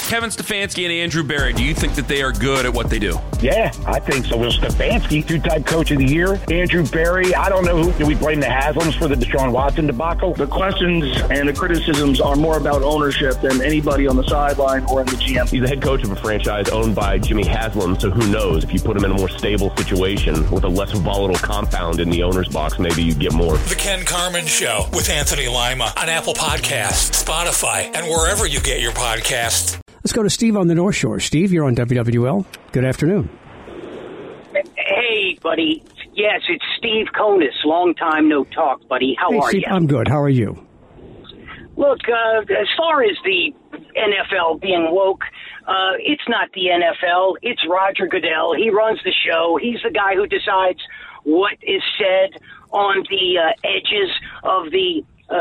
Kevin Stefanski and Andrew Berry, do you think that they are good at what they do? Yeah, I think so. Well, Stefanski, two-time coach of the year. Andrew Berry, I don't know who. Do we blame the Haslams for the Deshaun Watson debacle? The questions and the criticisms are more about ownership than anybody on the sideline or in the GM. He's the head coach of a franchise owned by Jimmy Haslam, so who knows? If you put him in a more stable situation with a less volatile compound in the owner's box, maybe you get more. The Ken Carman Show with Anthony Lima on Apple Podcasts, Spotify, and wherever you get your podcasts. Let's go to Steve on the North Shore. Steve, you're on WWL. Good afternoon. Hey, buddy. Yes, it's Steve Konis. Long time no talk, buddy. How are Steve, you? I'm good. How are you? Look, as far as the NFL being woke, it's not the NFL. It's Roger Goodell. He runs the show. He's the guy who decides what is said on the edges of the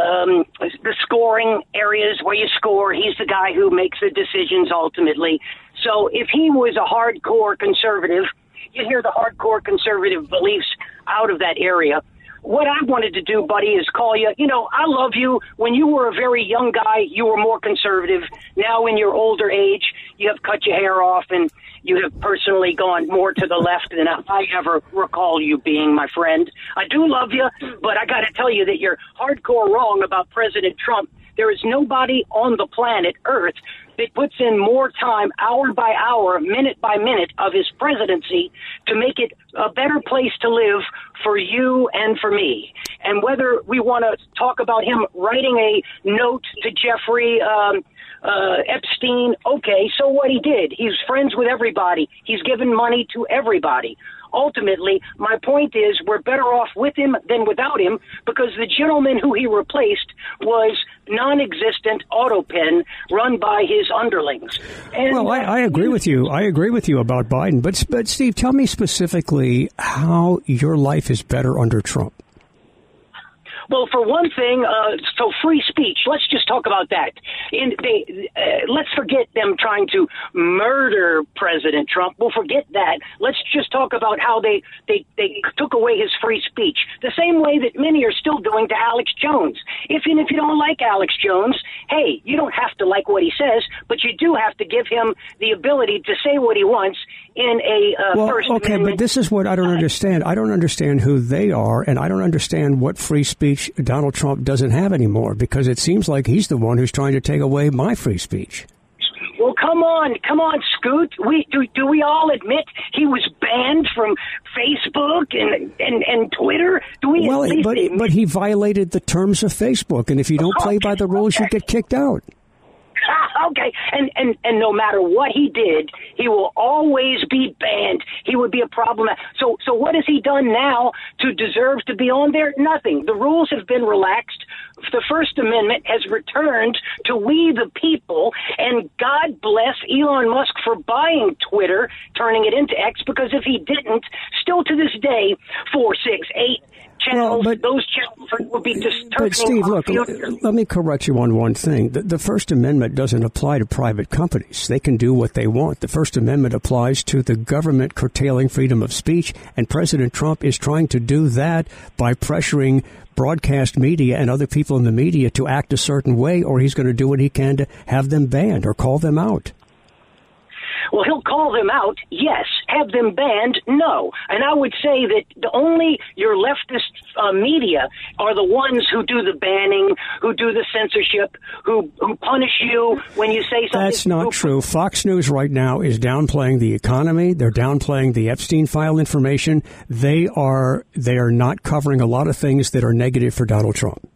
scoring areas where you score. He's the guy who makes the decisions ultimately. So if he was a hardcore conservative, you'd hear the hardcore conservative beliefs out of that area. What I wanted to do, buddy, is call you. You know, I love you. When you were a very young guy, you were more conservative. Now in your older age, you have cut your hair off and you have personally gone more to the left than I ever recall you being, my friend. I do love you, but I got to tell you that you're hardcore wrong about President Trump. There is nobody on the planet Earth that puts in more time, hour by hour, minute by minute of his presidency to make it a better place to live for you and for me. And whether we want to talk about him writing a note to Jeffrey Epstein, okay, so what he did. He's friends with everybody. He's given money to everybody. Ultimately, my point is we're better off with him than without him because the gentleman who he replaced was non-existent autopen run by his underlings. And, well, I agree with you. I agree with you about Biden. But Steve, tell me specifically how your life is better under Trump. Well, for one thing, so free speech. Let's just talk about that. Let's forget them trying to murder President Trump. We'll forget that. Let's just talk about how they took away his free speech. The same way that many are still doing to Alex Jones. If you don't like Alex Jones, hey, you don't have to like what he says, but you do have to give him the ability to say what he wants in a First Amendment. Okay, but this is what I don't understand. I don't understand who they are, and I don't understand what free speech Donald Trump doesn't have anymore, because it seems like he's the one who's trying to take away my free speech. Well, come on, Scoot. Do we all admit he was banned from Facebook and Twitter? But he violated the terms of Facebook, and if you don't play by the rules, you get kicked out. Okay, and no matter what he did, he will always be banned. He would be a problem. So what has he done now to deserve to be on there? Nothing. The rules have been relaxed. The First Amendment has returned to we the people, and God bless Elon Musk for buying Twitter, turning it into X, because if he didn't, still to this day, 4, 6, 8 channels, those channels would be disturbing. But Steve, look, let me correct you on one thing. The First Amendment doesn't apply to private companies. They can do what they want. The First Amendment applies to the government curtailing freedom of speech, and President Trump is trying to do that by pressuring broadcast media and other people in the media to act a certain way, or he's going to do what he can to have them banned or call them out. Well, he'll call them out, yes. Have them banned, no. And I would say that only your leftist media are the ones who do the banning, who do the censorship, who punish you when you say something. That's not true. Fox News right now is downplaying the economy. They're downplaying the Epstein file information. They are not covering a lot of things that are negative for Donald Trump.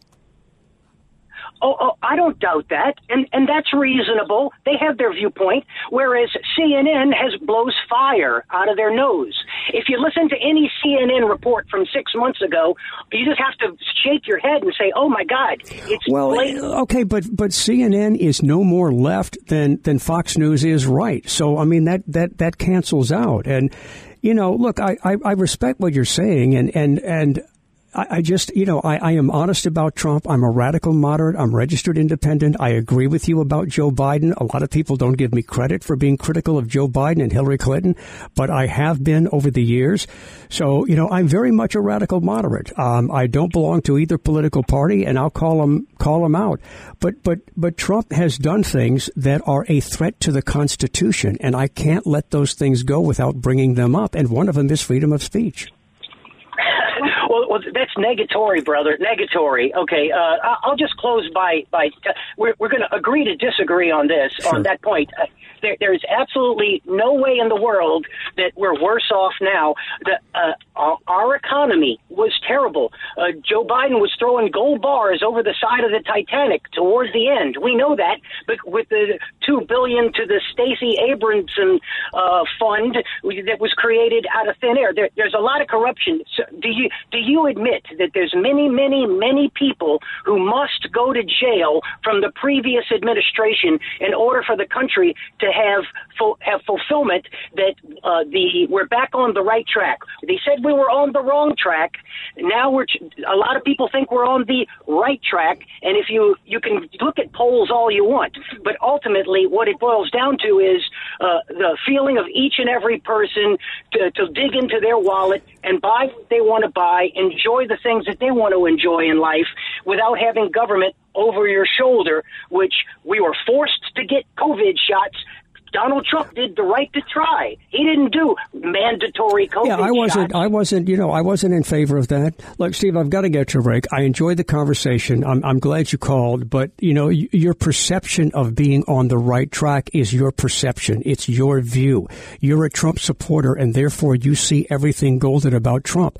Oh, I don't doubt that, and that's reasonable. They have their viewpoint, whereas CNN blows fire out of their nose. If you listen to any CNN report from 6 months ago, you just have to shake your head and say, "Oh my God, it's blatant." Okay, but CNN is no more left than Fox News is right. So I mean that cancels out. And look, I respect what you're saying, and I just, I am honest about Trump. I'm a radical moderate. I'm registered independent. I agree with you about Joe Biden. A lot of people don't give me credit for being critical of Joe Biden and Hillary Clinton, but I have been over the years. So, I'm very much a radical moderate. I don't belong to either political party, and I'll call them out. But Trump has done things that are a threat to the Constitution, and I can't let those things go without bringing them up. And one of them is freedom of speech. Well, that's negatory, brother. Negatory. Okay, I'll just close by we're going to agree to disagree on this, Sure. on that point. There is absolutely no way in the world that we're worse off now. Our economy was terrible. Joe Biden was throwing gold bars over the side of the Titanic towards the end. We know that, but with the $2 billion to the Stacey Abramson fund that was created out of thin air, there's a lot of corruption. So do you admit that there's many people who must go to jail from the previous administration in order for the country to have fulfillment that we're back on the right track? They said we were on the wrong track. Now a lot of people think we're on the right track, and if you can look at polls all you want, but ultimately what it boils down to is the feeling of each and every person to dig into their wallet and buy what they want to buy, enjoy the things that they want to enjoy in life without having government over your shoulder, which we were forced to get COVID shots. Donald Trump did the right to try. He didn't do mandatory COVID shots. I wasn't in favor of that. Look, Steve, I've got to get to a break. I enjoyed the conversation. I'm glad you called, but your perception of being on the right track is your perception. It's your view. You're a Trump supporter, and therefore you see everything golden about Trump.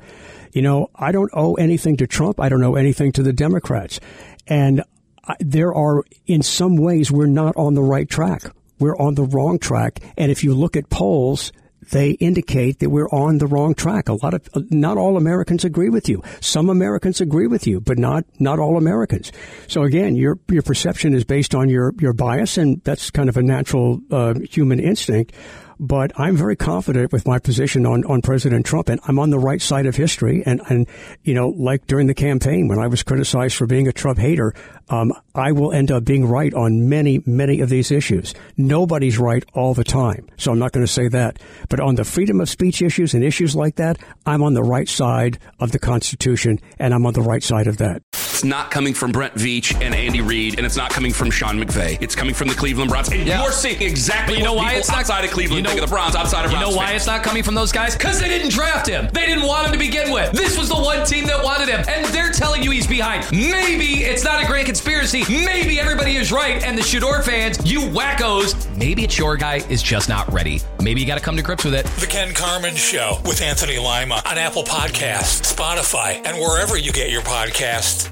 I don't owe anything to Trump. I don't owe anything to the Democrats. And there are, in some ways, we're not on the right track. We're on the wrong track. And if you look at polls, they indicate that we're on the wrong track. Not all Americans agree with you. Some Americans agree with you, but not all Americans. So again, your perception is based on your bias, and that's kind of a natural human instinct. But I'm very confident with my position on President Trump, and I'm on the right side of history. And like during the campaign when I was criticized for being a Trump hater, I will end up being right on many of these issues. Nobody's right all the time, so I'm not going to say that. But on the freedom of speech issues and issues like that, I'm on the right side of the Constitution, and I'm on the right side of that. It's not coming from Brent Veach and Andy Reid, and it's not coming from Sean McVay. It's coming from the Cleveland Browns. And you're seeing exactly what people outside of Cleveland think of the Browns, outside of Browns. You know why it's not coming from those guys? Because they didn't draft him. They didn't want him to begin with. This was the one team that wanted him, and they're telling you he's behind. Maybe it's not a grand conspiracy. Maybe everybody is right, and the Shador fans, you wackos, maybe it's your guy is just not ready. Maybe you got to come to grips with it. The Ken Carman Show with Anthony Lima on Apple Podcasts, Spotify, and wherever you get your podcasts.